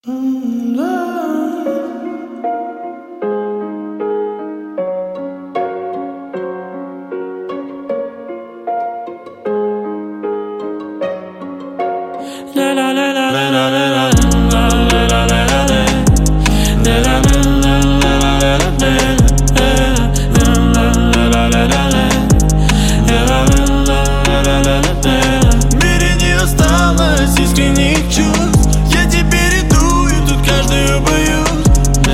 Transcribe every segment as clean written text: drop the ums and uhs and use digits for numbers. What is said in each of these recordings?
В мире не осталось искренних чувств. Я теперь иду, и тут каждую боюсь.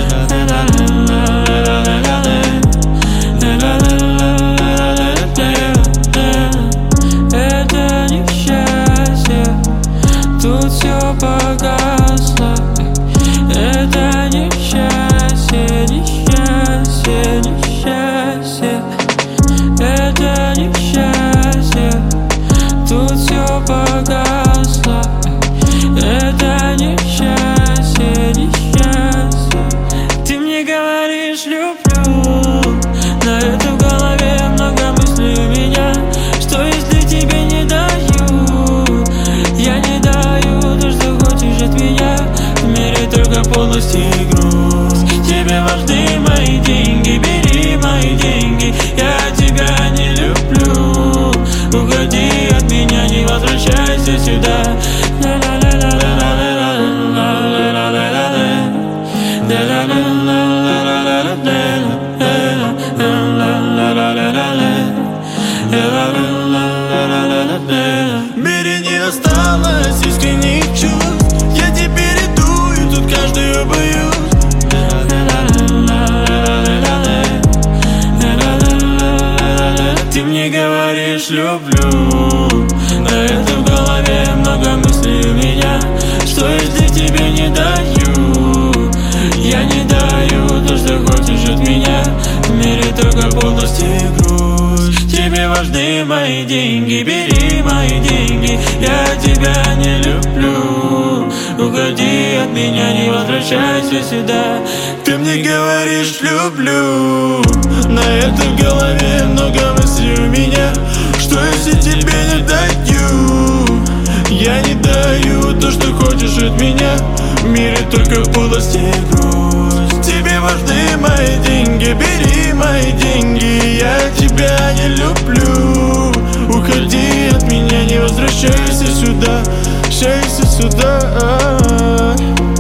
Это несчастье, тут все погасло. Это несчастье, несчастье, несчастье. Это несчастье, тут все погасло. Это несчастье, несчастье. Ты мне говоришь люблю, но это в голове много мыслей у меня. Что если тебе не даю? Я не даю то, что хочешь от меня. В мире только полность и грусть. Тебе важны мои деньги, бери мои деньги. Я тебя не люблю. Уходи от меня, не возвращайся сюда. В мире не осталось искренних чувств. Я теперь иду, и тут каждую боюсь. Ты мне говоришь люблю, но это в голове много мыслей у меня. Что если тебе не даю? Я не даю то, что хочешь от меня. В мире только полность и грусть. Тебе важны мои деньги, бери мои деньги. Я тебя не люблю. Уходи от меня, не возвращайся сюда. Ты мне говоришь люблю, но это в голове много мыслей у меня. Что если тебе не даю? Я не даю то, что хочешь от меня. В мире только полость и грусть. Тебе важны мои деньги, бери мои деньги. Я тебя не люблю. Уходи от меня, не возвращайся сюда. Возвращайся сюда.